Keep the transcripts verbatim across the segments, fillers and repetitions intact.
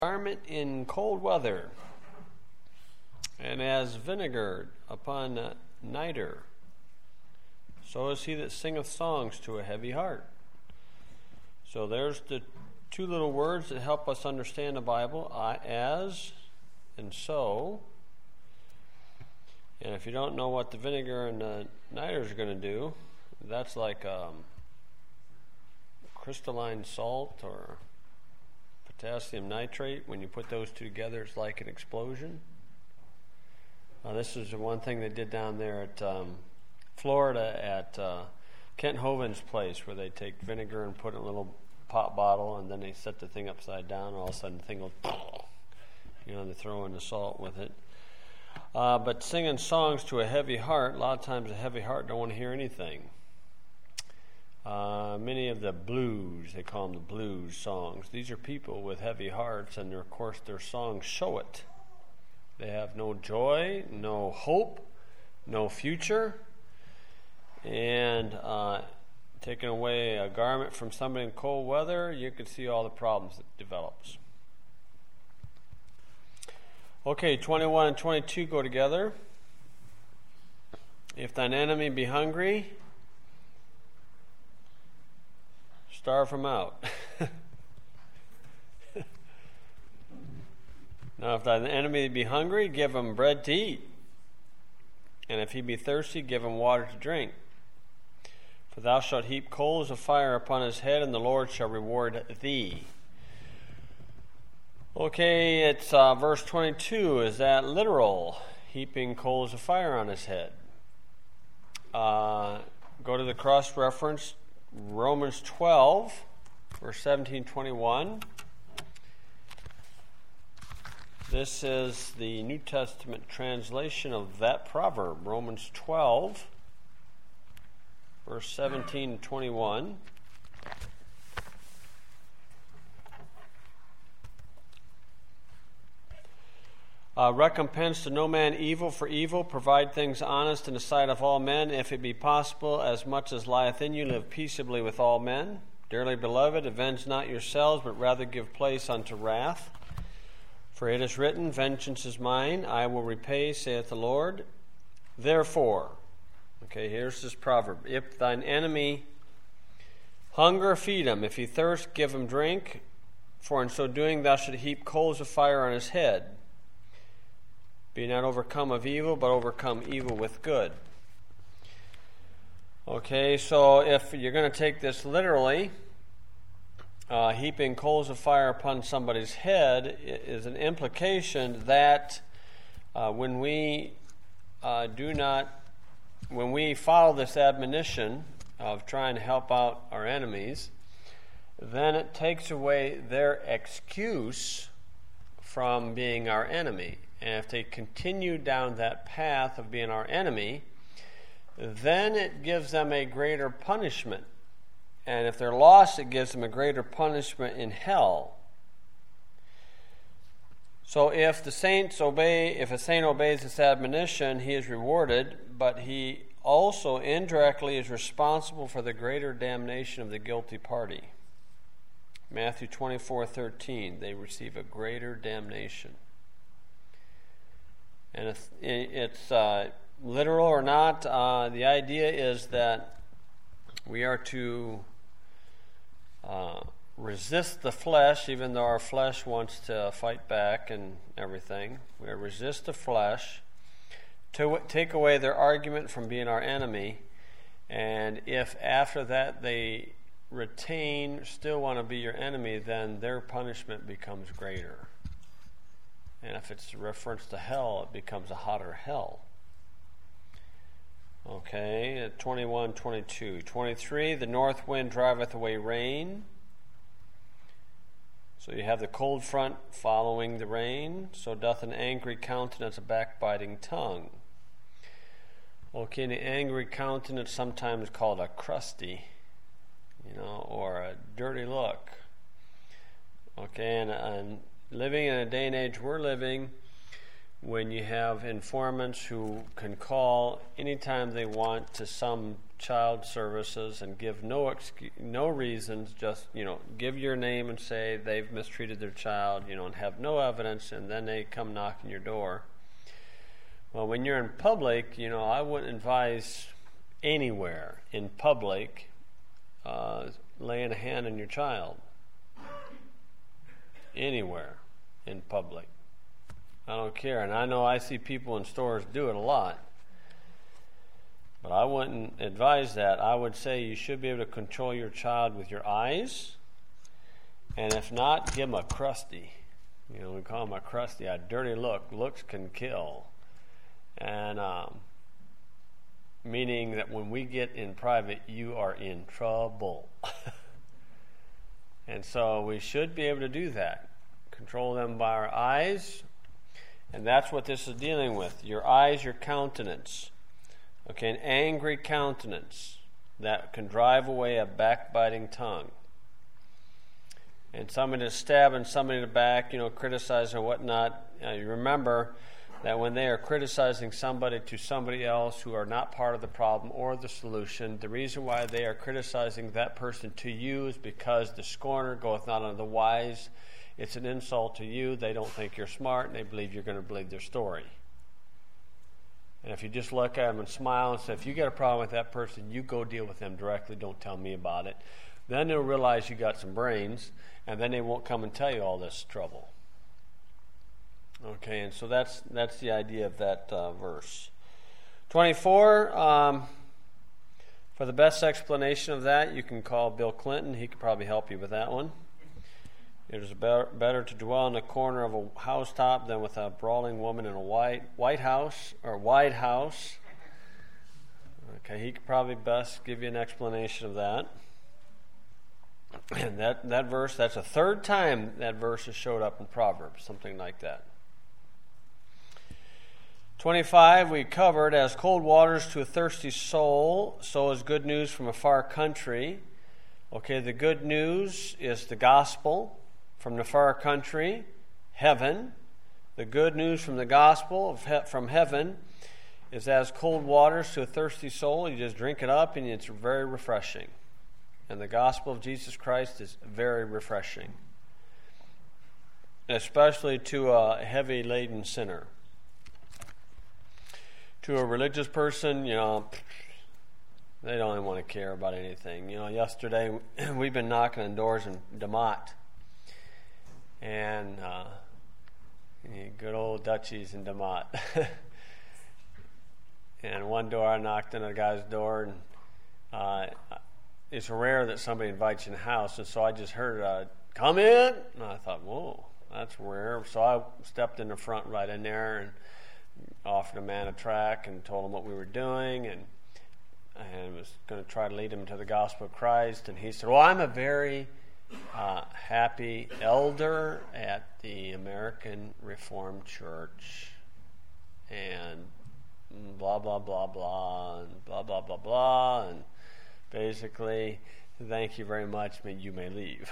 garment in cold weather, and as vinegar upon uh, nitre, so is he that singeth songs to a heavy heart. So there's the two little words that help us understand the Bible, uh, as and so. And if you don't know what the vinegar and the nitre is going to do, that's like um, crystalline salt or potassium nitrate. When you put those two together, it's like an explosion. Uh, this is the one thing they did down there at um, Florida at uh, Kent Hovind's place, where they take vinegar and put it in a little pop bottle, and then they set the thing upside down, and all of a sudden the thing will, you know, they throw in the salt with it. Uh, but singing songs to a heavy heart, a lot of times a heavy heart don't want to hear anything. Uh, many of the blues, they call them the blues songs. These are people with heavy hearts, and of course their songs show it. They have no joy, no hope, no future. And uh, taking away a garment from somebody in cold weather, you can see all the problems that develops. Okay, twenty-one and twenty-two go together. If thine enemy be hungry, starve him out. Now, if thine enemy be hungry, give him bread to eat. And if he be thirsty, give him water to drink. For thou shalt heap coals of fire upon his head, and the Lord shall reward thee. Okay, it's uh, verse twenty-two. Is that literal? Heaping coals of fire on his head. Uh, go to the cross-reference, Romans twelve, verse seventeen, twenty-one. This is the New Testament translation of that proverb, Romans twelve, verse seventeen and twenty-one. Uh, recompense to no man evil for evil. Provide things honest in the sight of all men. If it be possible, as much as lieth in you, live peaceably with all men. Dearly beloved, avenge not yourselves, but rather give place unto wrath. For it is written, vengeance is mine, I will repay, saith the Lord. Therefore, okay, here's this proverb. If thine enemy hunger, feed him. If he thirst, give him drink. For in so doing thou shalt heap coals of fire on his head. Be not overcome of evil, but overcome evil with good. Okay, so if you're going to take this literally, uh, heaping coals of fire upon somebody's head is an implication that uh, when we uh, do not, when we follow this admonition of trying to help out our enemies, then it takes away their excuse from being our enemy. And if they continue down that path of being our enemy, then it gives them a greater punishment. And if they're lost, it gives them a greater punishment in hell. So if the saints obey, if a saint obeys this admonition, he is rewarded, but he also indirectly is responsible for the greater damnation of the guilty party. Matthew twenty-four thirteen, they receive a greater damnation. And it's, it's uh, literal or not, uh, the idea is that we are to uh, resist the flesh, even though our flesh wants to fight back and everything. We are resist the flesh, to w- take away their argument from being our enemy, and if after that they retain, still want to be your enemy, then their punishment becomes greater. And if it's a reference to hell, it becomes a hotter hell. Okay, twenty-one, twenty-two. twenty-three, the north wind driveth away rain. So you have the cold front following the rain. So doth an angry countenance a backbiting tongue. Okay, and the angry countenance sometimes called a crusty, you know, or a dirty look. Okay, and, and living in a day and age we're living, when you have informants who can call anytime they want to some child services and give no excuse, no reasons, just, you know, give your name and say they've mistreated their child, you know, and have no evidence, and then they come knocking your door. Well, when you're in public, you know, I wouldn't advise anywhere in public uh, laying a hand on your child. Anywhere in public. I don't care. And I know I see people in stores do it a lot. But I wouldn't advise that. I would say you should be able to control your child with your eyes. And if not, give them a crusty. You know, we call them a crusty, a dirty look. Looks can kill. And um, meaning that when we get in private, you are in trouble. And so we should be able to do that. Control them by our eyes. And that's what this is dealing with. Your eyes, your countenance. Okay, an angry countenance that can drive away a backbiting tongue. And somebody is stabbing somebody in the back, you know, criticizing or whatnot. Uh, you remember that when they are criticizing somebody to somebody else who are not part of the problem or the solution, the reason why they are criticizing that person to you is because the scorner goeth not unto the wise. It's an insult to you. They don't think you're smart, and they believe you're going to believe their story. And if you just look at them and smile and say, if you got a problem with that person, you go deal with them directly. Don't tell me about it. Then they'll realize you got some brains, and then they won't come and tell you all this trouble. Okay, and so that's that's the idea of that uh, verse. twenty-four, um, for the best explanation of that, you can call Bill Clinton. He could probably help you with that one. It is better, better to dwell in the corner of a housetop than with a brawling woman in a white White House or White House. Okay, he could probably best give you an explanation of that. And that, that verse, that's the third time that verse has showed up in Proverbs, something like that. twenty-five, we covered, as cold waters to a thirsty soul, so is good news from a far country. Okay, the good news is the gospel from the far country, heaven. The good news from the gospel of he- from heaven is as cold waters to a thirsty soul. You just drink it up and it's very refreshing. And the gospel of Jesus Christ is very refreshing, especially to a heavy laden sinner. To a religious person, you know, they don't even want to care about anything. You know, yesterday we've been knocking on doors in DeMott, and uh, good old Dutchies in DeMott. And one door I knocked on a guy's door, and uh, it's rare that somebody invites you in the house, and so I just heard, uh, "Come in," and I thought, "Whoa, that's rare." So I stepped in the front right in there and offered a man a tract and told him what we were doing, and and was going to try to lead him to the gospel of Christ. And he said, "Well, I'm a very uh, happy elder at the American Reformed Church," and blah, blah, blah, blah, and blah, blah, blah, blah, and basically, thank you very much, you may leave.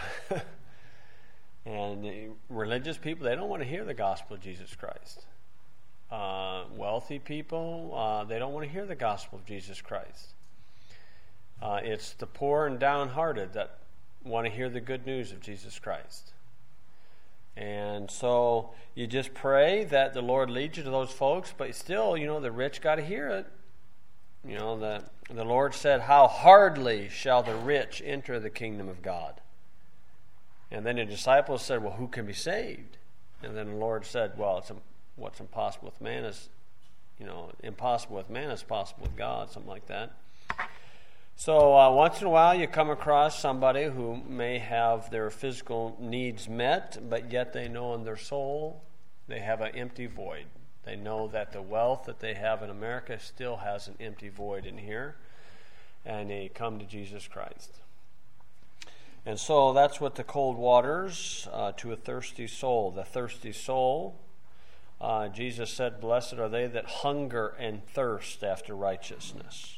And the religious people, they don't want to hear the gospel of Jesus Christ. Uh, wealthy people, uh, they don't want to hear the gospel of Jesus Christ. Uh, it's the poor and downhearted that want to hear the good news of Jesus Christ. And so you just pray that the Lord leads you to those folks, but still, you know, the rich got to hear it. You know, the, the Lord said, "How hardly shall the rich enter the kingdom of God." And then the disciples said, "Well, who can be saved?" And then the Lord said, "Well, it's a what's impossible with man is, you know, impossible with man is possible with God," something like that. So uh, once in a while you come across somebody who may have their physical needs met, but yet they know in their soul they have an empty void. They know that the wealth that they have in America still has an empty void in here, and they come to Jesus Christ. And so that's what the cold waters uh, to a thirsty soul. The thirsty soul, Uh, Jesus said, "Blessed are they that hunger and thirst after righteousness."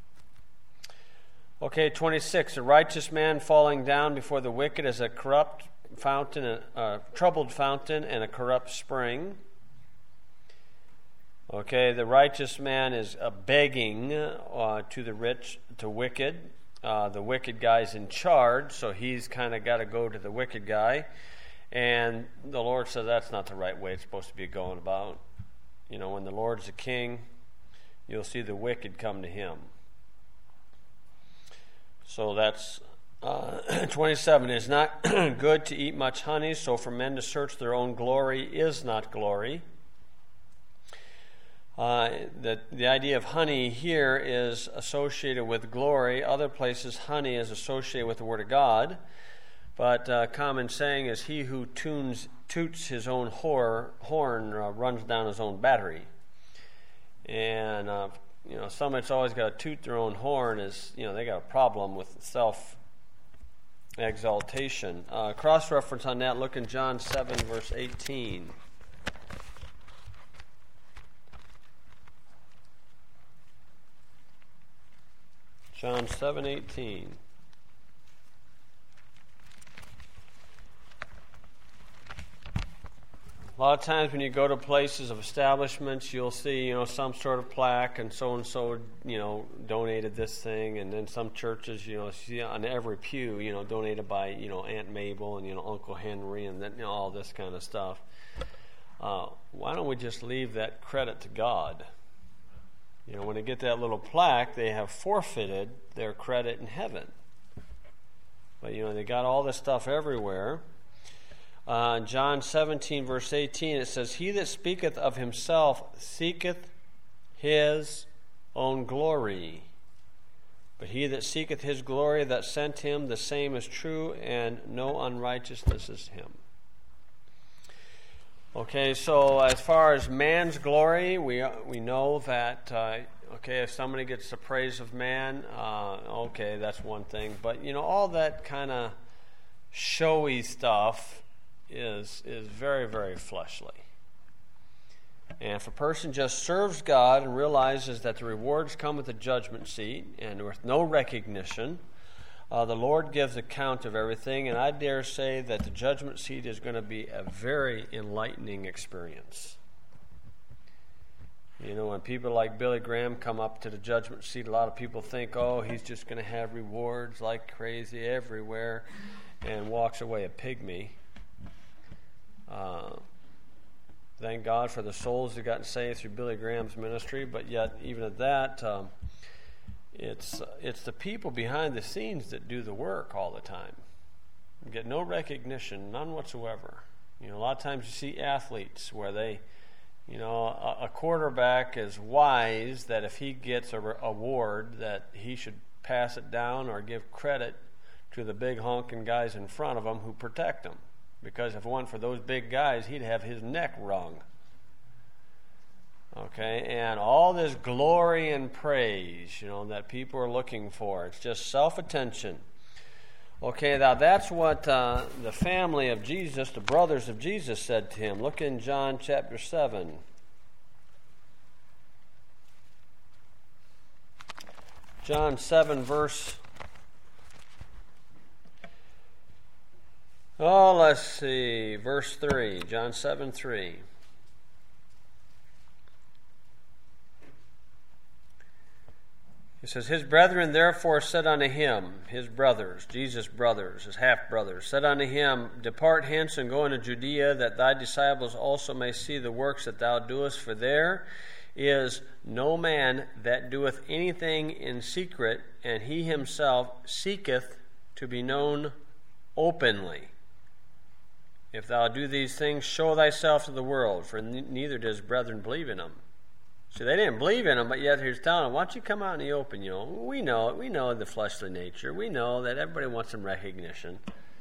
Okay, twenty-six. A righteous man falling down before the wicked is a corrupt fountain, a, a troubled fountain, and a corrupt spring. Okay, the righteous man is uh, begging uh, to the rich, to wicked. Uh, the wicked guy's in charge, so he's kind of got to go to the wicked guy. And the Lord says that's not the right way it's supposed to be going about. You know, when the Lord's the king, you'll see the wicked come to him. So that's uh, twenty-seven. It is not good to eat much honey, so for men to search their own glory is not glory. Uh, the, the idea of honey here is associated with glory. Other places, honey is associated with the Word of God. But uh, common saying is, he who tunes, toots his own whore, horn uh, runs down his own battery. And, uh, you know, somebody's always got to toot their own horn is, you know, they got a problem with self-exaltation. Uh, cross-reference on that, look in John seven, verse eighteen. John seven eighteen. A lot of times when you go to places of establishments, you'll see, you know, some sort of plaque and so-and-so, you know, donated this thing. And then some churches, you know, see on every pew, you know, donated by, you know, Aunt Mabel and, you know, Uncle Henry and then, you know, all this kind of stuff. Uh, why don't we just leave that credit to God? You know, when they get that little plaque, they have forfeited their credit in heaven. But, you know, they got all this stuff everywhere. Uh, John seventeen, verse eighteen, it says, he that speaketh of himself seeketh his own glory. But he that seeketh his glory that sent him, the same is true, and no unrighteousness is him. Okay, so as far as man's glory, we we know that, uh, okay, if somebody gets the praise of man, uh, okay, that's one thing. But, you know, all that kind of showy stuff is is very, very fleshly. And if a person just serves God and realizes that the rewards come at the judgment seat and with no recognition, Uh, the Lord gives account of everything, and I dare say that the judgment seat is going to be a very enlightening experience. You know, when people like Billy Graham come up to the judgment seat, a lot of people think, oh, he's just going to have rewards like crazy everywhere, and walks away a pygmy. Uh, thank God for the souls that got saved through Billy Graham's ministry, but yet, even at that, um, It's it's the people behind the scenes that do the work all the time. You get no recognition, none whatsoever. You know, a lot of times you see athletes where they, you know, a, a quarterback is wise that if he gets a re- award that he should pass it down or give credit to the big honking guys in front of him who protect him. Because if it weren't for those big guys, he'd have his neck wrung. Okay, and all this glory and praise, you know, that people are looking for. It's just self-attention. Okay, now that's what uh, the family of Jesus, the brothers of Jesus, said to him. Look in John chapter seven. John seven, verse... Oh, let's see, verse three. John seven, three. It says, his brethren therefore said unto him, his brothers, Jesus' brothers, his half-brothers, said unto him, depart hence and go into Judea, that thy disciples also may see the works that thou doest, for there is no man that doeth anything in secret, and he himself seeketh to be known openly. If thou do these things, show thyself to the world, for neither does brethren believe in them. So they didn't believe in him, but yet he's telling them, why don't you come out in the open? You know, we know it. We know the fleshly nature. We know that everybody wants some recognition.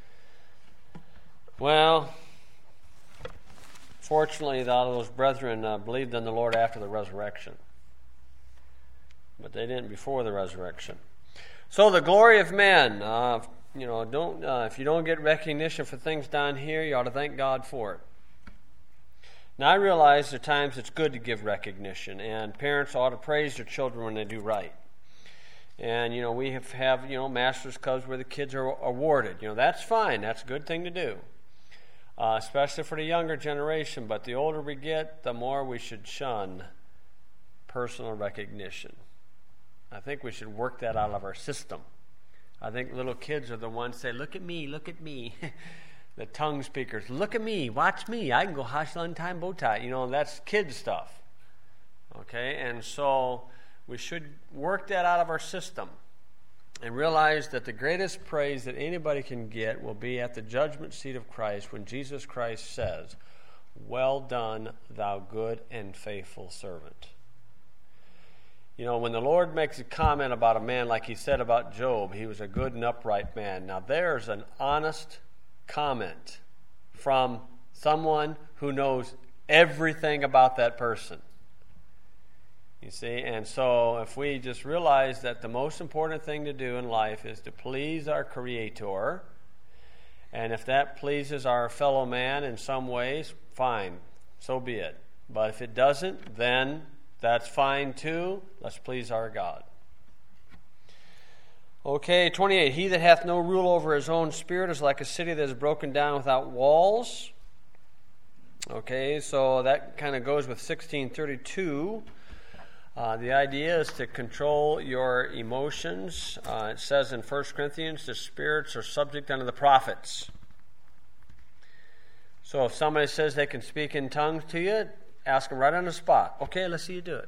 Well, fortunately, a lot of those brethren uh, believed in the Lord after the resurrection. But they didn't before the resurrection. So the glory of men, uh, you know, don't uh, if you don't get recognition for things down here, you ought to thank God for it. Now, I realize there are times it's good to give recognition, and parents ought to praise their children when they do right. And, you know, we have, have you know, Masters Clubs where the kids are awarded. You know, that's fine. That's a good thing to do, uh, especially for the younger generation. But the older we get, the more we should shun personal recognition. I think we should work that out of our system. I think little kids are the ones say, look at me, look at me. The tongue speakers, look at me, watch me. I can go Hashlan time bow tie. You know, that's kid stuff. Okay, and so we should work that out of our system and realize that the greatest praise that anybody can get will be at the judgment seat of Christ when Jesus Christ says, well done, thou good and faithful servant. You know, when the Lord makes a comment about a man like he said about Job, he was a good and upright man. Now there's an honest comment from someone who knows everything about that person. You see, and so if we just realize that the most important thing to do in life is to please our Creator, and if that pleases our fellow man in some ways, fine, so be it. But if it doesn't, then that's fine too. Let's please our God. Okay, twenty-eight. He that hath no rule over his own spirit is like a city that is broken down without walls. Okay, so that kind of goes with sixteen thirty-two. Uh, the idea is to control your emotions. Uh, it says in First Corinthians, the spirits are subject unto the prophets. So if somebody says they can speak in tongues to you, ask them right on the spot. Okay, let's see you do it.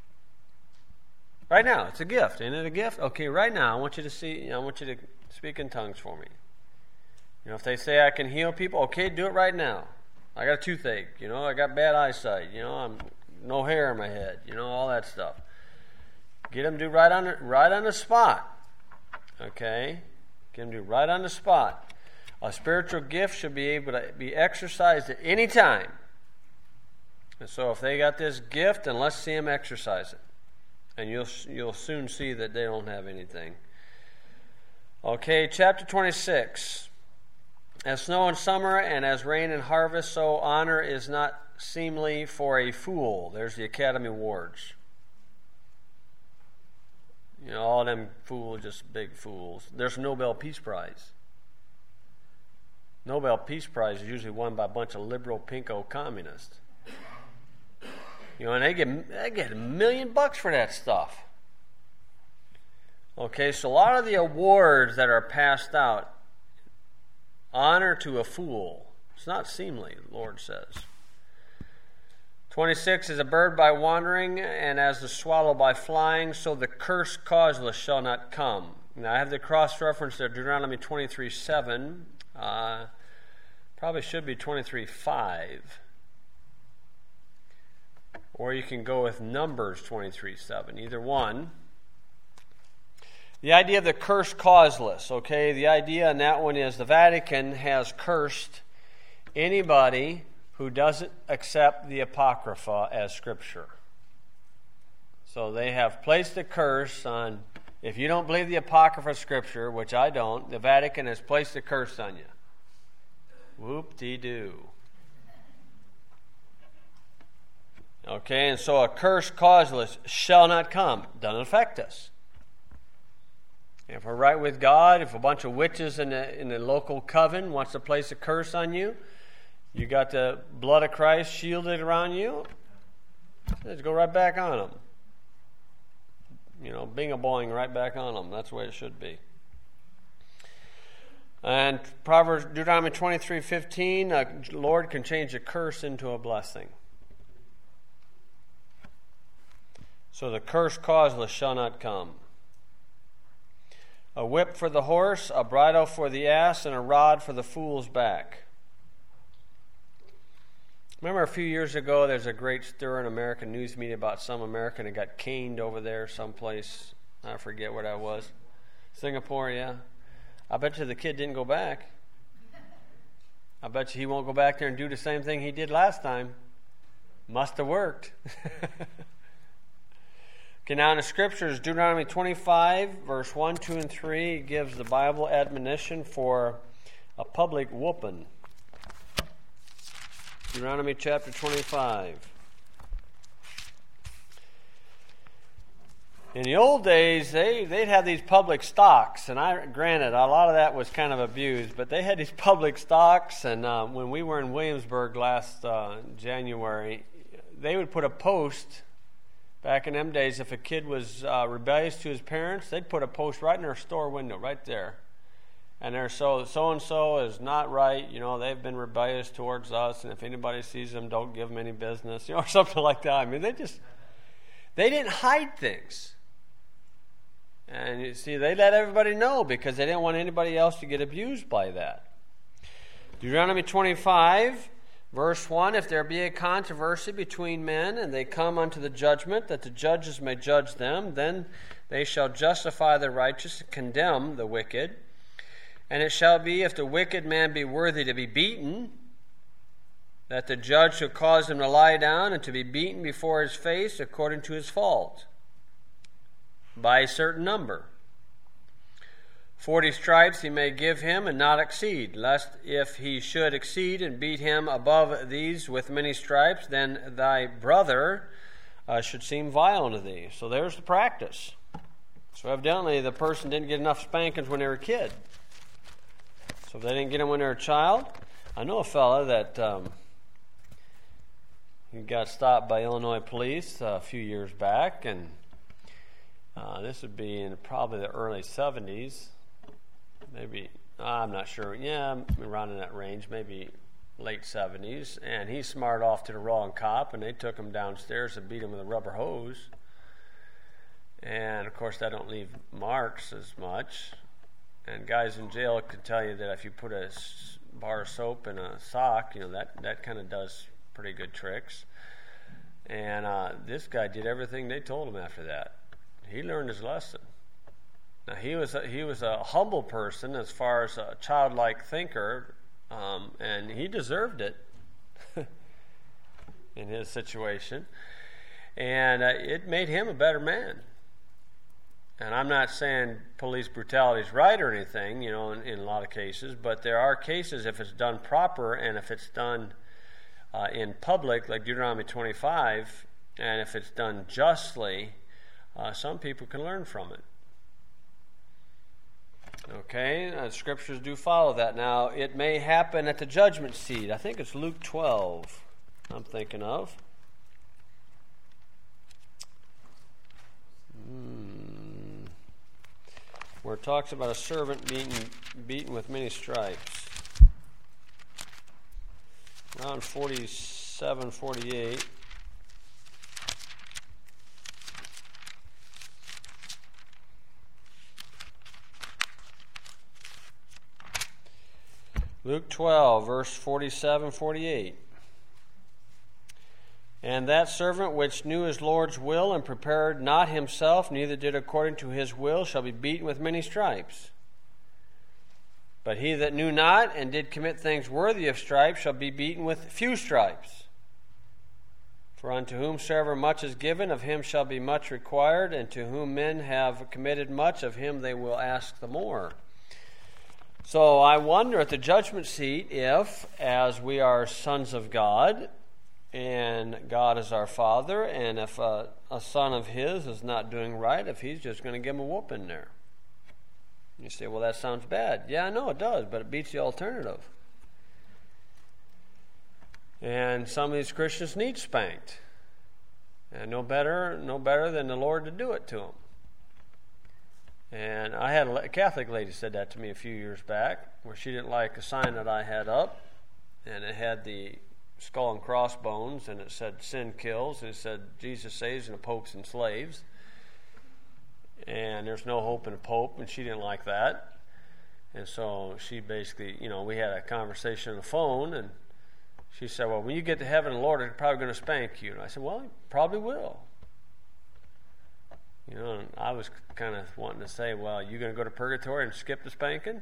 Right now, it's a gift. Isn't it a gift? Okay, right now, I want you to see. You know, I want you to speak in tongues for me. You know, if they say I can heal people, okay, do it right now. I got a toothache. You know, I got bad eyesight. You know, I'm no hair in my head. You know, all that stuff. Get them to do right on the, right on the spot. Okay, get them to do right on the spot. A spiritual gift should be able to be exercised at any time. And so, if they got this gift, then let's see them exercise it. And you'll you'll soon see that they don't have anything. Okay, chapter twenty-six. As snow in summer and as rain in harvest, so honor is not seemly for a fool. There's the Academy Awards. You know, all them fools, just big fools. There's Nobel Peace Prize. Nobel Peace Prize is usually won by a bunch of liberal pinko communists. You know, and they get they get a million bucks for that stuff. Okay, so a lot of the awards that are passed out, honor to a fool. It's not seemly, the Lord says. twenty-six, is a bird by wandering, and as the swallow by flying, so the curse causeless shall not come. Now, I have the cross-reference there, Deuteronomy twenty-three seven. Uh, probably should be twenty-three five. Or you can go with Numbers twenty-three seven, either one. The idea of the curse causeless, okay? The idea in that one is the Vatican has cursed anybody who doesn't accept the Apocrypha as Scripture. So they have placed a curse on, if you don't believe the Apocrypha Scripture, which I don't, the Vatican has placed a curse on you. Whoop-dee-doo. Okay, and so a curse causeless shall not come. Doesn't affect us. If we're right with God, if a bunch of witches in the, in the local coven wants to place a curse on you, you got the blood of Christ shielded around you, let's go right back on them. You know, bing-a-boing right back on them. That's the way it should be. And Proverbs, Deuteronomy twenty-three fifteen, a Lord can change a curse into a blessing. So the curse causeless shall not come. A whip for the horse, a bridle for the ass, and a rod for the fool's back. Remember a few years ago, there's a great stir in American news media about some American that got caned over there someplace. I forget where that was. Singapore, yeah. I bet you the kid didn't go back. I bet you he won't go back there and do the same thing he did last time. Must have worked. Okay, now in the Scriptures, Deuteronomy twenty-five, verse one, two, and three gives the Bible admonition for a public whooping. Deuteronomy chapter twenty-five. In the old days, they, they'd have these public stocks, and I granted, a lot of that was kind of abused, but they had these public stocks, and uh, when we were in Williamsburg last uh, January, they would put a post Back in them days, if a kid was uh, rebellious to his parents, they'd put a post right in their store window, right there. And they're so, so-and-so is not right, you know, they've been rebellious towards us, and if anybody sees them, don't give them any business, you know, or something like that. I mean, they just, they didn't hide things. And you see, they let everybody know because they didn't want anybody else to get abused by that. Deuteronomy twenty-five, verse one, if there be a controversy between men, and they come unto the judgment, that the judges may judge them, then they shall justify the righteous and condemn the wicked. And it shall be, if the wicked man be worthy to be beaten, that the judge shall cause him to lie down and to be beaten before his face according to his fault, by a certain number. Forty stripes he may give him and not exceed, lest if he should exceed and beat him above these with many stripes, then thy brother uh, should seem vile unto thee. So there's the practice. So evidently the person didn't get enough spankings when they were a kid. So if they didn't get them when they were a child, I know a fella that um, he got stopped by Illinois police a few years back, and uh, this would be in probably the early seventies. Maybe, I'm not sure, yeah, around in that range, maybe late seventies. And he smarted off to the wrong cop, and they took him downstairs and beat him with a rubber hose. And, of course, that don't leave marks as much. And guys in jail can tell you that if you put a bar of soap in a sock, you know, that, that kind of does pretty good tricks. And uh, this guy did everything they told him after that. He learned his lesson. Now, he was a, he was a humble person as far as a childlike thinker, um, and he deserved it in his situation. And uh, it made him a better man. And I'm not saying police brutality is right or anything, you know, in, in a lot of cases, but there are cases if it's done proper and if it's done uh, in public, like Deuteronomy twenty-five, and if it's done justly, uh, some people can learn from it. Okay, uh, scriptures do follow that. Now, it may happen at the judgment seat. I think it's Luke twelve I'm thinking of. Hmm. Where it talks about a servant being beaten with many stripes. Around forty-seven, forty-eight. Luke twelve, verse forty-seven, forty-eight. And that servant which knew his Lord's will and prepared not himself, neither did according to his will, shall be beaten with many stripes. But he that knew not and did commit things worthy of stripes shall be beaten with few stripes. For unto whomsoever much is given, of him shall be much required, and to whom men have committed much, of him they will ask the more. So I wonder at the judgment seat if, as we are sons of God, and God is our Father, and if a, a son of his is not doing right, if he's just going to give him a whooping there. You say, well, that sounds bad. Yeah, I know it does, but it beats the alternative. And some of these Christians need spanked. And no better, no better than the Lord to do it to them. And I had a Catholic lady said that to me a few years back, where she didn't like a sign that I had up, and it had the skull and crossbones, and it said sin kills, and it said Jesus saves and the Pope's enslaves. And there's no hope in a Pope, and she didn't like that. And so she basically, you know, we had a conversation on the phone, and she said, well, when you get to heaven, the Lord is probably going to spank you. And I said, well, he probably will. You know, and I was kind of wanting to say, well, you going to go to purgatory and skip the spanking?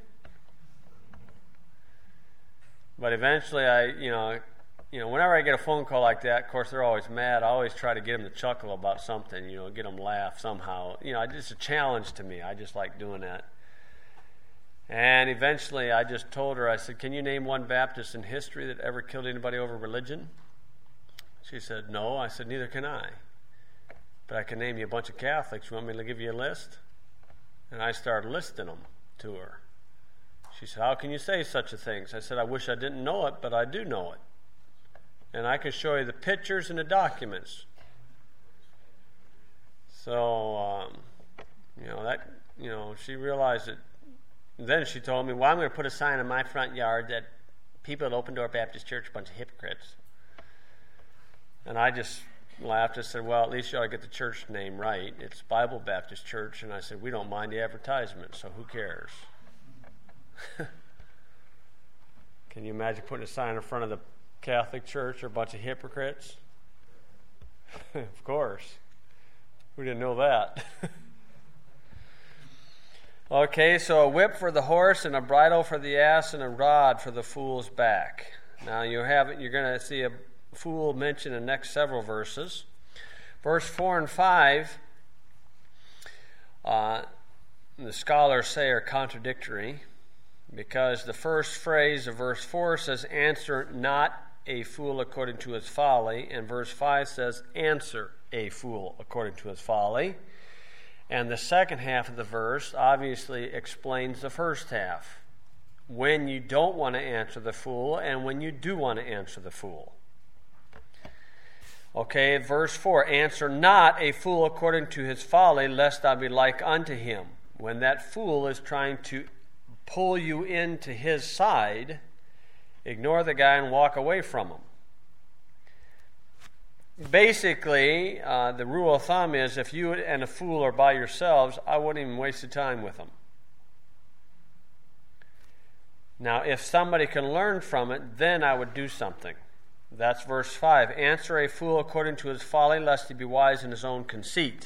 But eventually I, you know, you know, whenever I get a phone call like that, of course, they're always mad. I always try to get them to chuckle about something, you know, get them to laugh somehow. You know, it's a challenge to me. I just like doing that. And eventually I just told her, I said, can you name one Baptist in history that ever killed anybody over religion? She said, no. I said, neither can I. But I can name you a bunch of Catholics. You want me to give you a list? And I started listing them to her. She said, how can you say such a thing? I said, I wish I didn't know it, but I do know it. And I can show you the pictures and the documents. So, um, you know, that, you know, she realized it. Then she told me, well, I'm going to put a sign in my front yard that people at Open Door Baptist Church are a bunch of hypocrites. And I just laughed and said, well, at least you ought to get the church name right. It's Bible Baptist Church. And I said, we don't mind the advertisement, so who cares? Can you imagine putting a sign in front of the Catholic Church or a bunch of hypocrites? Of course. We didn't know that. Okay, so a whip for the horse and a bridle for the ass and a rod for the fool's back. Now you have you're going to see a fool mentioned in the next several verses. Verse four and five, uh, the scholars say are contradictory, because the first phrase of verse four says, answer not a fool according to his folly, and verse five says, answer a fool according to his folly. And the second half of the verse obviously explains the first half, when you don't want to answer the fool and when you do want to answer the fool. Okay, verse four, answer not a fool according to his folly, lest I be like unto him. When that fool is trying to pull you into his side, ignore the guy and walk away from him. Basically, uh, the rule of thumb is if you and a fool are by yourselves, I wouldn't even waste the time with them. Now, if somebody can learn from it, then I would do something. That's verse five. Answer a fool according to his folly, lest he be wise in his own conceit.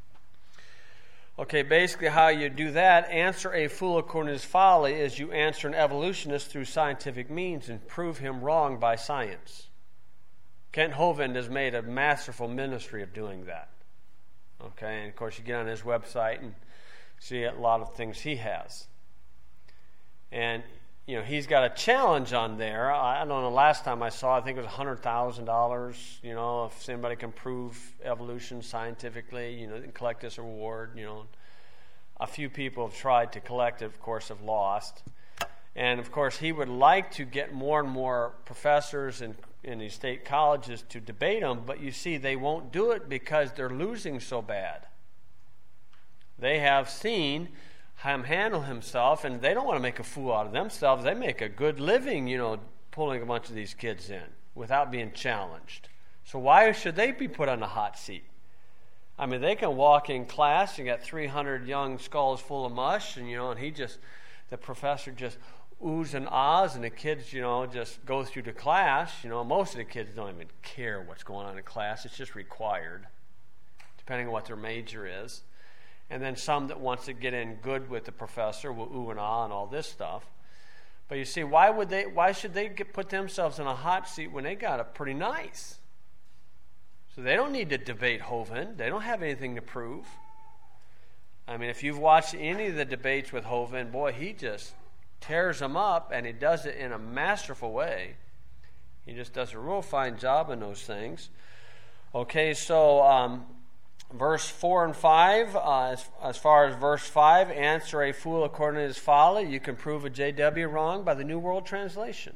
Okay, basically how you do that, answer a fool according to his folly, is you answer an evolutionist through scientific means and prove him wrong by science. Kent Hovind has made a masterful ministry of doing that. Okay, and of course you get on his website and see a lot of things he has. And, you know, he's got a challenge on there. I don't know, the last time I saw, I think it was one hundred thousand dollars, you know, if somebody can prove evolution scientifically, you know, and collect this award, you know. A few people have tried to collect it, of course, have lost. And, of course, he would like to get more and more professors and in these state colleges to debate them, but you see they won't do it because they're losing so bad. They have seen him handle himself, and they don't want to make a fool out of themselves. They make a good living, you know, pulling a bunch of these kids in without being challenged. So why should they be put on the hot seat? I mean, they can walk in class, you got three hundred young skulls full of mush, and, you know, and he just, the professor just oohs and ahs, and the kids, you know, just go through the class. You know, most of the kids don't even care what's going on in class. It's just required, depending on what their major is. And then some that wants to get in good with the professor will ooh and ah and all this stuff. But you see, why would they? Why should they get, put themselves in a hot seat when they got it pretty nice? So they don't need to debate Hovind. They don't have anything to prove. I mean, if you've watched any of the debates with Hovind, boy, he just tears them up, and he does it in a masterful way. He just does a real fine job in those things. Okay, so um, verse four and five, uh, as, as far as verse five, answer a fool according to his folly. You can prove a J W wrong by the New World Translation.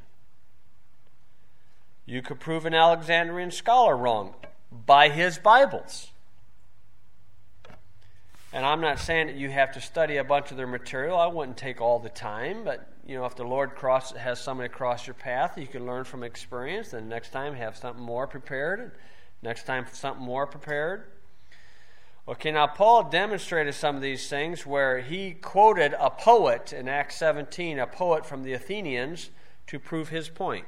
You could prove an Alexandrian scholar wrong by his Bibles. And I'm not saying that you have to study a bunch of their material. I wouldn't take all the time, but you know, if the Lord cross, has somebody cross your path, you can learn from experience. Then next time have something more prepared, and next time something more prepared. Okay, now Paul demonstrated some of these things where he quoted a poet in Acts seventeen, a poet from the Athenians, to prove his point.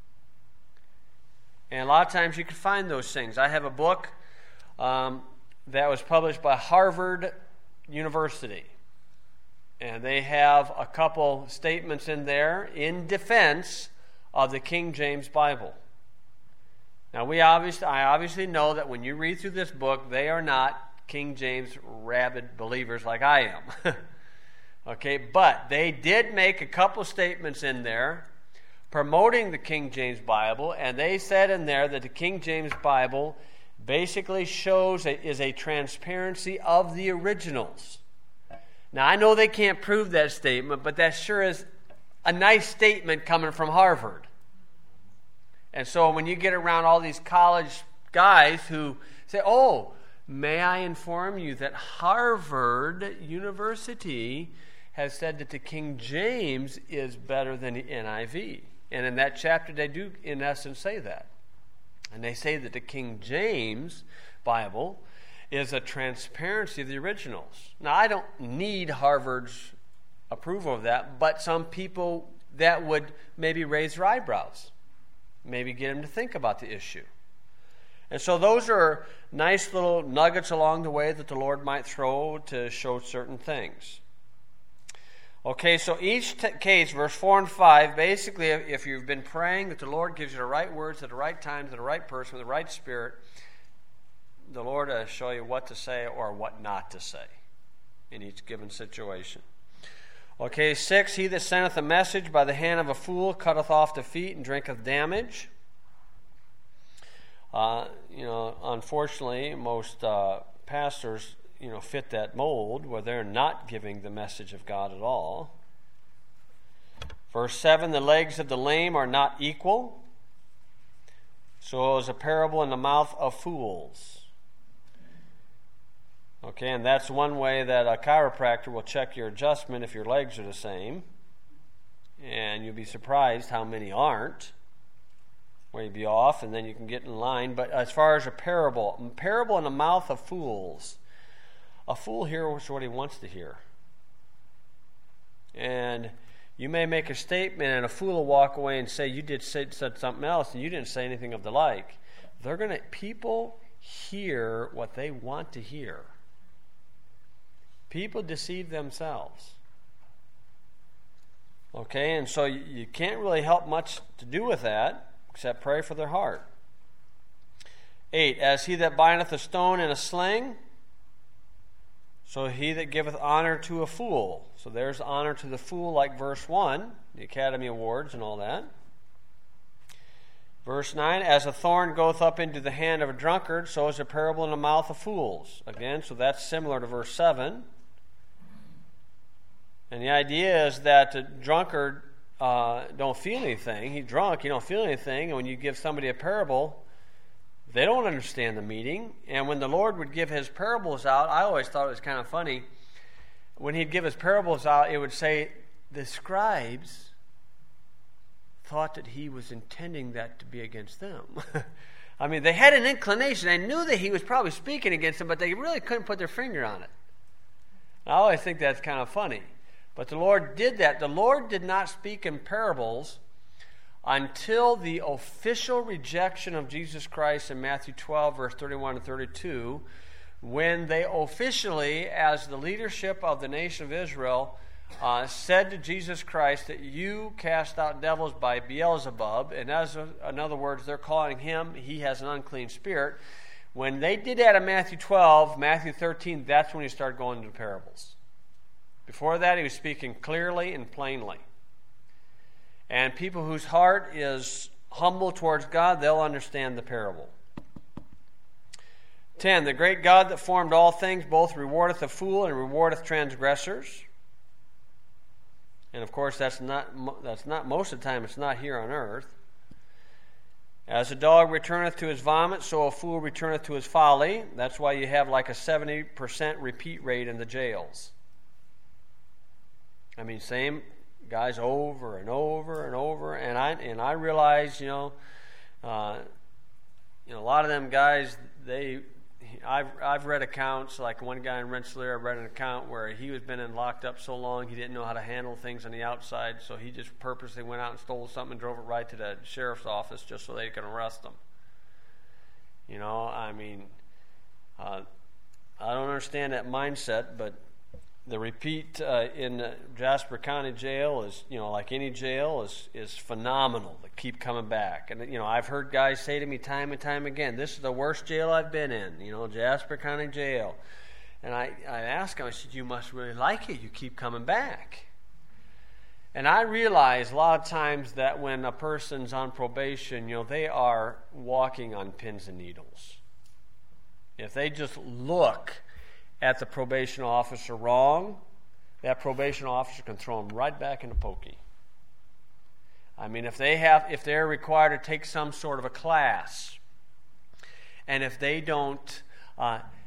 And a lot of times you can find those things. I have a book um, that was published by Harvard University. And they have a couple statements in there in defense of the King James Bible. Now, we obviously, I obviously know that when you read through this book, they are not King James rabid believers like I am. Okay, but they did make a couple statements in there promoting the King James Bible, and they said in there that the King James Bible basically shows a, is a transparency of the originals. Now, I know they can't prove that statement, but that sure is a nice statement coming from Harvard. And so when you get around all these college guys who say, oh, May I inform you that Harvard University has said that the King James is better than the N I V. And in that chapter, they do, in essence, say that. And they say that the King James Bible is a transparency of the originals. Now, I don't need Harvard's approval of that, but some people, that would maybe raise their eyebrows, maybe get them to think about the issue. And so those are nice little nuggets along the way that the Lord might throw to show certain things. Okay, so each t- case, verse four and five, basically, if you've been praying that the Lord gives you the right words at the right time, to the right person, with the right spirit, the Lord will show you what to say or what not to say in each given situation. Okay, six, he that sendeth a message by the hand of a fool cutteth off the feet and drinketh damage. Uh, you know, unfortunately, most uh, pastors, you know, fit that mold where they're not giving the message of God at all. Verse seven, the legs of the lame are not equal, so is a parable in the mouth of fools. Okay, and that's one way that a chiropractor will check your adjustment if your legs are the same. And you'll be surprised how many aren't, where you'll be off, and then you can get in line. But as far as a parable, a parable in the mouth of fools, a fool hears what he wants to hear. And you may make a statement, and a fool will walk away and say, you did say, said something else, and you didn't say anything of the like. They're going to, people hear what they want to hear. People deceive themselves. Okay, and so you, you can't really help much to do with that, except pray for their heart. Eight, as he that bindeth a stone in a sling, so he that giveth honor to a fool. So there's honor to the fool, like verse one, the Academy Awards and all that. Verse nine, as a thorn goeth up into the hand of a drunkard, so is a parable in the mouth of fools. Again, so that's similar to verse seven. And the idea is that the drunkard uh, don't feel anything. He's drunk, he don't feel anything. And when you give somebody a parable, they don't understand the meaning. And when the Lord would give his parables out, I always thought it was kind of funny. When he'd give his parables out, it would say, the scribes thought that he was intending that to be against them. I mean, they had an inclination. They knew that he was probably speaking against them, but they really couldn't put their finger on it. I always think that's kind of funny. But the Lord did that. The Lord did not speak in parables until the official rejection of Jesus Christ in Matthew twelve, verse thirty-one and thirty-two, when they officially, as the leadership of the nation of Israel, uh, said to Jesus Christ that you cast out devils by Beelzebub, and as a, in other words, they're calling him, he has an unclean spirit. When they did that in Matthew twelve, Matthew thirteen, that's when he started going into parables. Before that, he was speaking clearly and plainly. And people whose heart is humble towards God, they'll understand the parable. ten. The great God that formed all things both rewardeth a fool and rewardeth transgressors. And of course, that's not, that's not most of the time, it's not here on earth. As a dog returneth to his vomit, so a fool returneth to his folly. That's why you have like a seventy percent repeat rate in the jails. I mean, same guys over and over and over, and I and I realize, you know, uh, you know, a lot of them guys, they, I've I've read accounts, like one guy in Rensselaer, I read an account where he was been in locked up so long he didn't know how to handle things on the outside, so he just purposely went out and stole something and drove it right to the sheriff's office just so they could arrest him. You know, I mean, uh, I don't understand that mindset, but the repeat uh, in Jasper County Jail is, you know, like any jail, is is phenomenal. They keep coming back. And, you know, I've heard guys say to me time and time again, this is the worst jail I've been in, you know, Jasper County Jail. And I, I asked him, I said, you must really like it. You keep coming back. And I realize a lot of times that when a person's on probation, you know, they are walking on pins and needles. If they just look at the probation officer wrong, that probation officer can throw them right back into pokey. I mean, if they have, if they're required to take some sort of a class, and if they don't uh,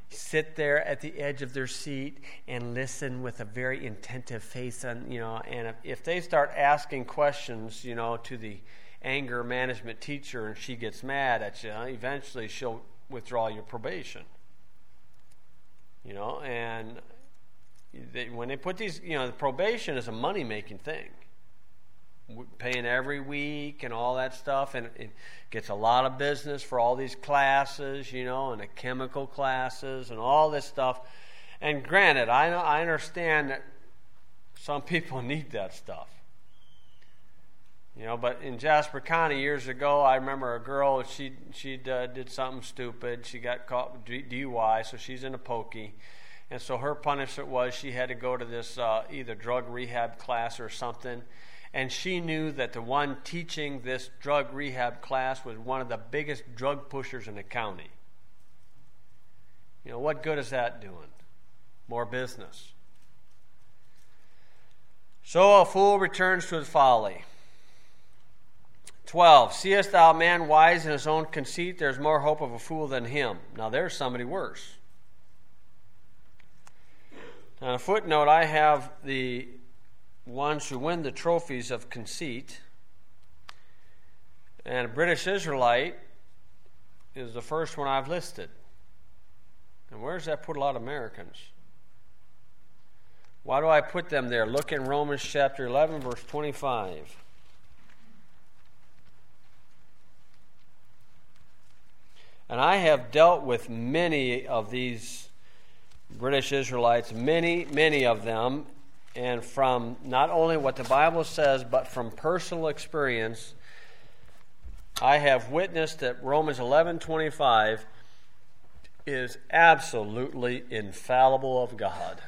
sit there at the edge of their seat and listen with a very attentive face. On, you know, and if, if they start asking questions, you know, to the anger management teacher and she gets mad at you, eventually she'll withdraw your probation. You know, and they, when they put these, you know, the probation is a money-making thing. Paying every week and all that stuff, and it gets a lot of business for all these classes, you know, and the chemical classes and all this stuff. And granted, I know, I understand that some people need that stuff. You know, but in Jasper County years ago, I remember a girl, she she uh, did something stupid. She got caught with D U I, so she's in a pokey. And so her punishment was she had to go to this uh, either drug rehab class or something. And she knew that the one teaching this drug rehab class was one of the biggest drug pushers in the county. You know, what good is that doing? More business. So a fool returns to his folly. twelve. Seest thou a man wise in his own conceit? There's more hope of a fool than him. Now there's somebody worse. On a footnote, I have the ones who win the trophies of conceit. And a British Israelite is the first one I've listed. And where does that put a lot of Americans? Why do I put them there? Look in Romans chapter eleven, verse twenty-five. And I have dealt with many of these British Israelites, many, many of them, and from not only what the Bible says, but from personal experience, I have witnessed that Romans eleven twenty-five is absolutely infallible of God.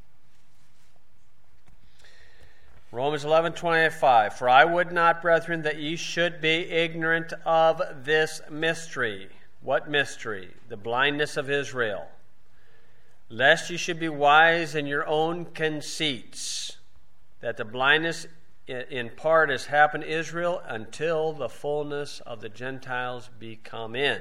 Romans eleven twenty-five, for I would not, brethren, that ye should be ignorant of this mystery. What mystery? The blindness of Israel. Lest ye should be wise in your own conceits, that the blindness in part has happened to Israel until the fullness of the Gentiles be come in.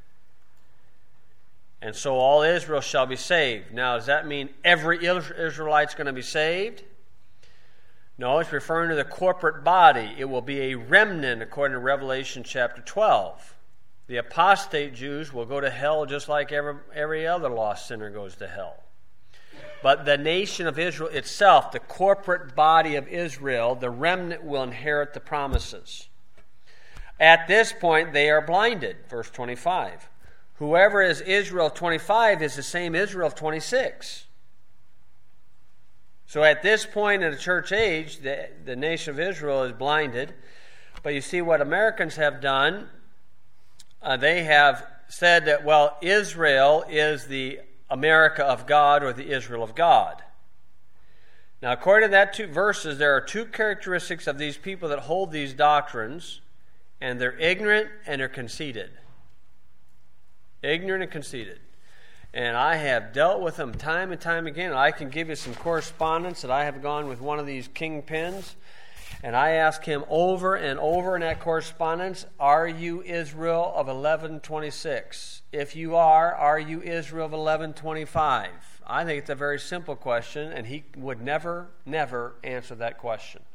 And so all Israel shall be saved. Now, does that mean every Israelite's going to be saved? No, it's referring to the corporate body. It will be a remnant according to Revelation chapter twelve. The apostate Jews will go to hell just like every, every other lost sinner goes to hell. But the nation of Israel itself, the corporate body of Israel, the remnant will inherit the promises. At this point, they are blinded. Verse twenty-five. Whoever is Israel of twenty-five is the same Israel of twenty-six. So at this point in the church age, the, the nation of Israel is blinded. But you see what Americans have done. Uh, they have said that, well, Israel is the America of God or the Israel of God. Now, according to that two verses, there are two characteristics of these people that hold these doctrines, and they're ignorant and they're conceited. Ignorant and conceited. And I have dealt with them time and time again. I can give you some correspondence that I have gone with one of these kingpins, and I ask him over and over in that correspondence, are you Israel of eleven twenty-six? If you are, are you Israel of eleven twenty-five? I think it's a very simple question, and he would never, never answer that question.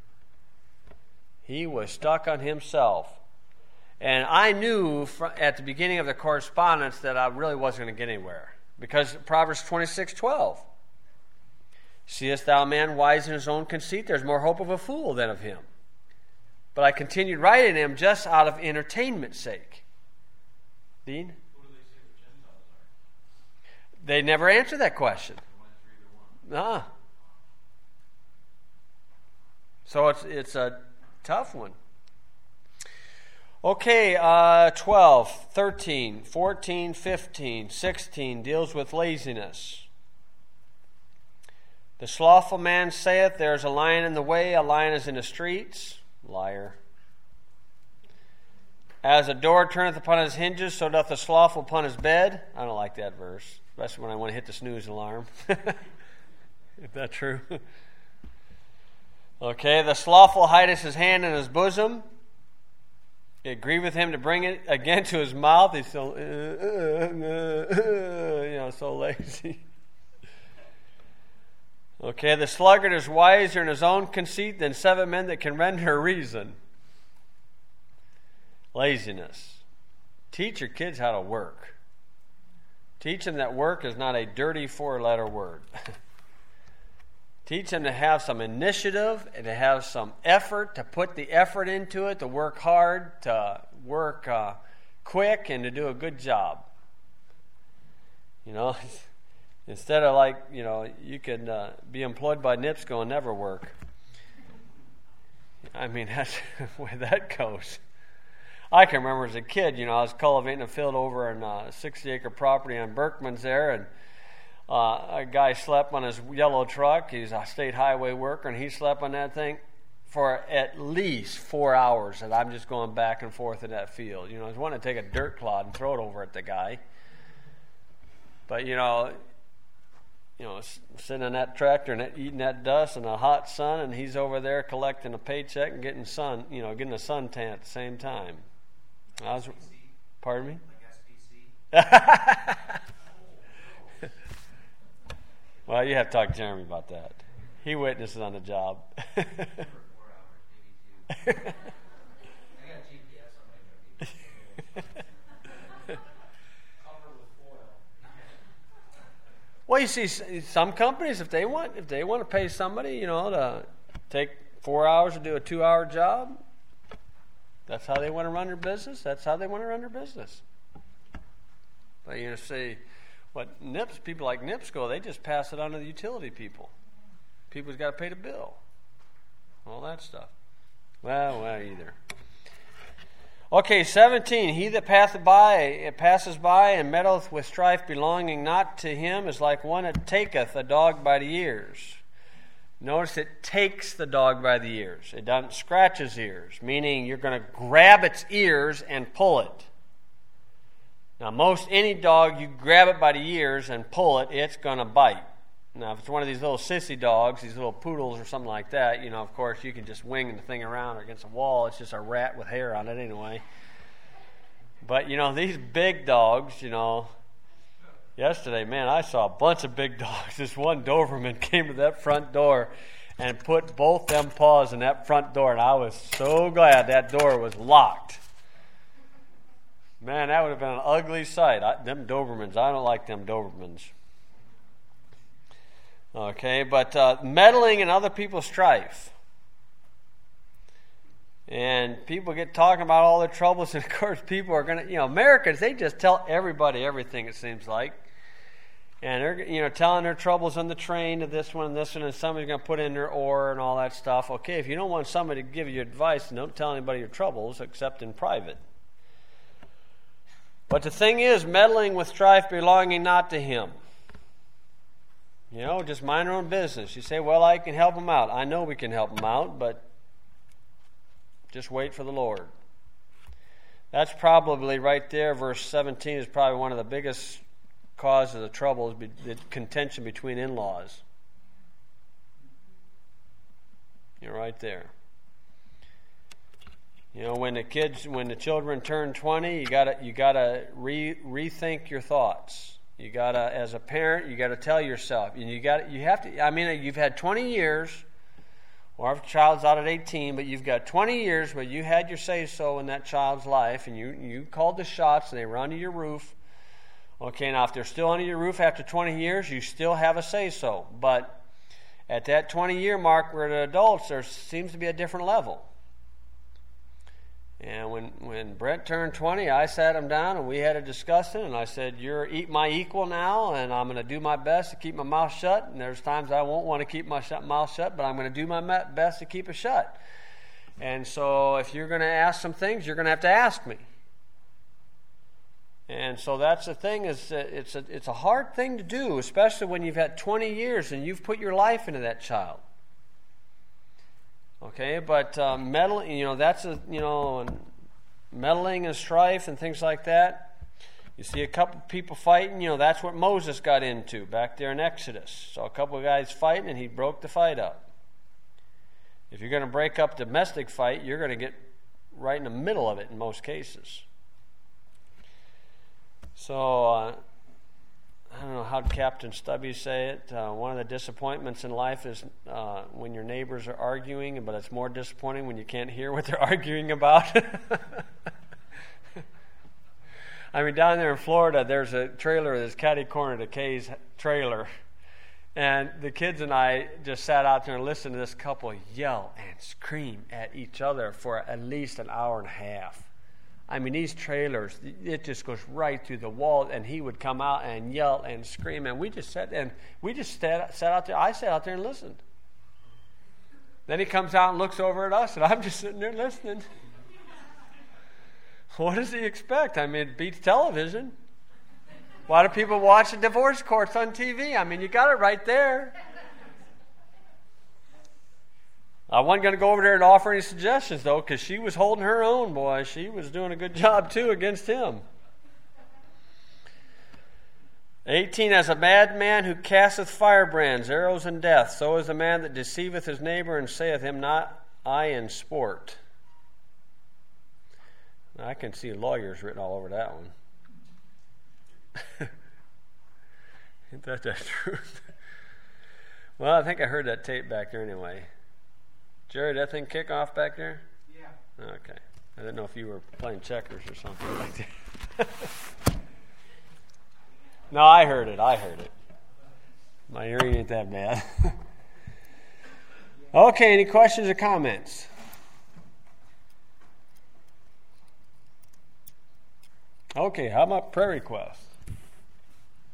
He was stuck on himself. And I knew at the beginning of the correspondence that I really wasn't going to get anywhere. Because Proverbs twenty-six twelve. Seest thou a man wise in his own conceit? There's more hope of a fool than of him. But I continued writing him just out of entertainment's sake. Dean? Who do they say the Gentiles are? They never answer that question. Ah. So it's it's a tough one. Okay, uh, twelve, thirteen, fourteen, fifteen, sixteen deals with laziness. The slothful man saith, there is a lion in the way, a lion is in the streets. Liar. As a door turneth upon his hinges, so doth the slothful upon his bed. I don't like that verse, especially when I want to hit the snooze alarm. Is that true? Okay, the slothful hideth his hand in his bosom. It grieved with him to bring it again to his mouth. He's so, uh, uh, uh, you know, so lazy. Okay, the sluggard is wiser in his own conceit than seven men that can render a reason. Laziness. Teach your kids how to work. Teach them that work is not a dirty four-letter word. Teach them to have some initiative and to have some effort, to put the effort into it, to work hard, to work uh, quick, and to do a good job. You know, instead of like, you know, you can uh, be employed by NIPSCO and never work. I mean, that's the way that goes. I can remember as a kid, you know, I was cultivating a field over in a sixty-acre property on Berkman's there, and uh, a guy slept on his yellow truck. He's a state highway worker, and he slept on that thing for at least four hours, and I'm just going back and forth in that field. You know, I was wanting to take a dirt clod and throw it over at the guy. But, you know, you know, sitting in that tractor and eating that dust in the hot sun, and he's over there collecting a paycheck and getting sun, you know, getting a suntan at the same time. I was, pardon me? Like S P C? Well, you have to talk to Jeremy about that. He witnesses on the job. For four hours, maybe two. I got G P S on my G P S. Cover with foil. Well, you see, some companies, if they want, if they want to pay somebody, you know, to take four hours to do a two-hour job, that's how they want to run their business. That's how they want to run their business. But you know, see, what N I P S, people like NIPSCO, they just pass it on to the utility people. People's got to pay the bill. All that stuff. Well, well, either. Okay, seventeen. He that passeth by, passes by and meddleth with strife belonging not to him is like one that taketh a dog by the ears. Notice it takes the dog by the ears. It doesn't scratch his ears, meaning you're going to grab its ears and pull it. Now, most any dog, you grab it by the ears and pull it, it's going to bite. Now, if it's one of these little sissy dogs, these little poodles or something like that, you know, of course, you can just wing the thing around or against a wall. It's just a rat with hair on it anyway. But, you know, these big dogs, you know, yesterday, man, I saw a bunch of big dogs. This one Doberman came to that front door and put both them paws in that front door, and I was so glad that door was locked. Man, that would have been an ugly sight. I, them Dobermans, I don't like them Dobermans. Okay, but uh, meddling in other people's strife. And people get talking about all their troubles, and of course people are going to, you know, Americans, they just tell everybody everything, it seems like. And they're, you know, telling their troubles on the train to this one and this one, and somebody's going to put in their oar and all that stuff. Okay, if you don't want somebody to give you advice, don't tell anybody your troubles except in private. But the thing is, meddling with strife belonging not to him. You know, just mind your own business. You say, well, I can help them out. I know we can help them out, but just wait for the Lord. That's probably right there, verse seventeen is probably one of the biggest causes of the trouble, is the contention between in-laws. You're right there. You know, when the kids, when the children turn twenty, you gotta you gotta re, rethink your thoughts. You gotta, as a parent, you gotta tell yourself, and you got you have to. I mean, you've had twenty years, or if a child's out at eighteen, but you've got twenty years where you had your say so in that child's life, and you you called the shots, and they were under your roof. Okay, now if they're still under your roof after twenty years, you still have a say so. But at that twenty year mark, where the adults, there seems to be a different level. And when, when Brent turned twenty, I sat him down and we had a discussion, and I said, you're my equal now, and I'm going to do my best to keep my mouth shut. And there's times I won't want to keep my mouth shut, but I'm going to do my best to keep it shut. And so if you're going to ask some things, you're going to have to ask me. And so that's the thing, is it's a, it's a hard thing to do, especially when you've had twenty years and you've put your life into that child. Okay, but uh, meddling, you know, that's a, you know, and meddling and strife and things like that. You see a couple people fighting, you know, that's what Moses got into back there in Exodus. So a couple of guys fighting, and he broke the fight up. If you're going to break up domestic fight, you're going to get right in the middle of it in most cases. So, uh, I don't know, how did Captain Stubby say it? Uh, one of the disappointments in life is uh, when your neighbors are arguing, but it's more disappointing when you can't hear what they're arguing about. I mean, down there in Florida, there's a trailer that's catty corner to Kay's trailer. And the kids and I just sat out there and listened to this couple yell and scream at each other for at least an hour and a half. I mean, these trailers, it just goes right through the wall, and he would come out and yell and scream, and we just sat and we just sat, sat out there. I sat out there and listened. Then he comes out and looks over at us, and I'm just sitting there listening. What does he expect? I mean, it beats television. Why do people watch the divorce courts on T V? I mean, you got it right there. I wasn't going to go over there and offer any suggestions, though, because she was holding her own, boy. She was doing a good job, too, against him. eighteen, as a madman who casteth firebrands, arrows, and death, so is the man that deceiveth his neighbor and saith him not, I in sport. I can see lawyers written all over that one. Ain't that the truth? Well, I think I heard that tape back there anyway. Jerry, did that thing kick off back there? Yeah. Okay. I didn't know if you were playing checkers or something like that. No, I heard it. I heard it. My hearing ain't that bad. Okay, any questions or comments? Okay, how about prayer requests?